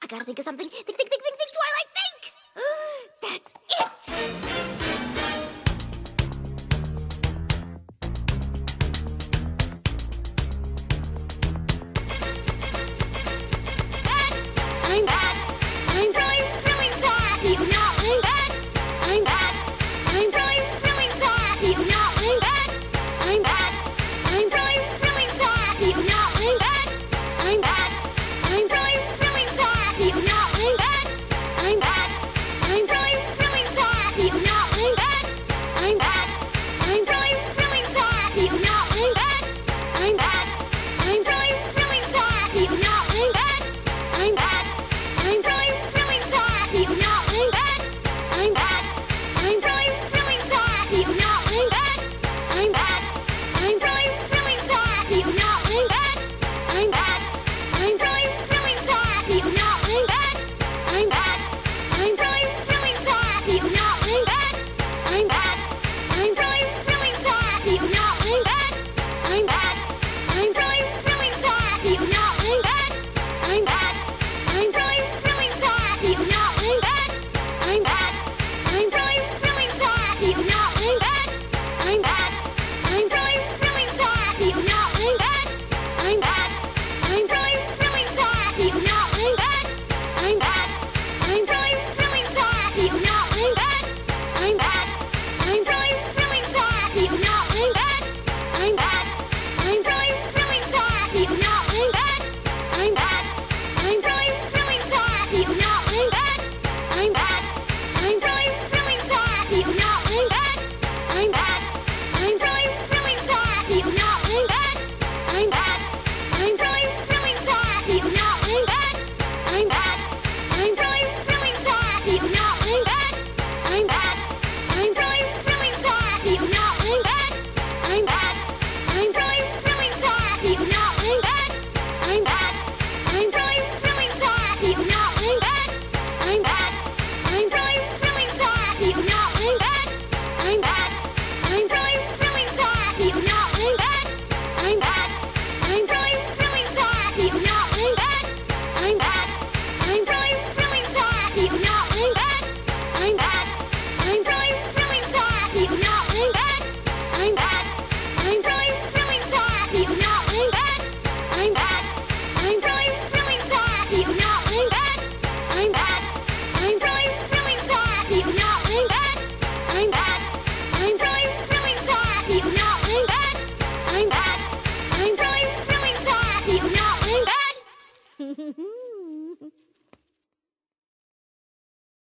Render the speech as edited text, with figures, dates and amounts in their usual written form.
I gotta think of something. Think, Twilight, think! That's it! I'm bad. I'm really, really bad. Do you know I'm bad? I'm bad. I'm really, really bad. Do you know I'm bad? I'm bad. I'm really, really bad. Do you know I'm bad? I'm bad. I'm really, really bad. Do you know I'm bad? I'm bad. I'm really, really bad. Do you know I'm bad? I'm bad. I'm really, really bad. Do you know I'm bad? I'm bad. I'm really, really bad. Do you know I'm bad? I'm bad. I'm really, really bad. Do you know I'm bad? I'm bad. I'm really, really bad. Do you know I'm bad? I'm bad. I'm really, really bad. Do you know I'm bad? I'm bad. I'm really, really bad. Do you know I'm bad? I'm bad.